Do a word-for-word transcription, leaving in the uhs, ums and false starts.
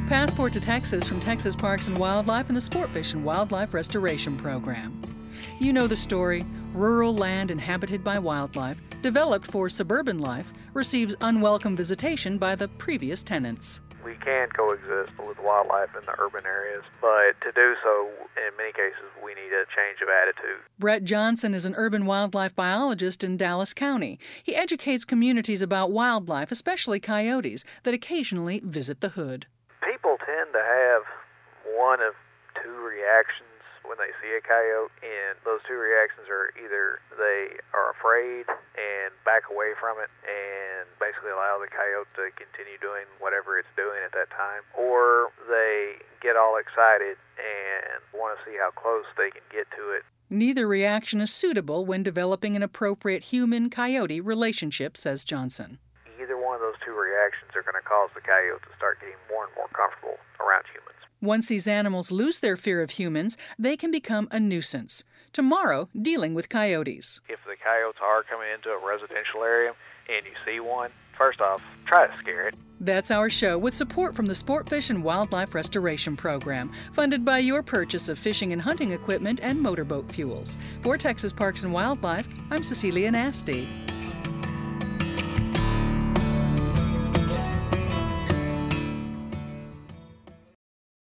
Passport to Texas from Texas Parks and Wildlife and the Sportfish and Wildlife Restoration Program. You know the story. Rural land inhabited by wildlife, developed for suburban life, receives unwelcome visitation by the previous tenants. We can coexist with wildlife in the urban areas, but to do so, in many cases, we need a change of attitude. Brett Johnson is an urban wildlife biologist in Dallas County. He educates communities about wildlife, especially coyotes, that occasionally visit the hood. People tend to have one of two reactions when they see a coyote, and those two reactions are either they are afraid and back away from it and basically allow the coyote to continue doing whatever it's doing at that time, or they get all excited and want to see how close they can get to it. Neither reaction is suitable when developing an appropriate human-coyote relationship, says Johnson. Either one of those two reactions are going to cause the coyote to start getting more and more comfortable around humans. Once these animals lose their fear of humans, they can become a nuisance. Tomorrow, dealing with coyotes. If the coyotes are coming into a residential area and you see one, first off, try to scare it. That's our show, with support from the Sportfish and Wildlife Restoration Program, funded by your purchase of fishing and hunting equipment and motorboat fuels. For Texas Parks and Wildlife, I'm Cecilia Nasty.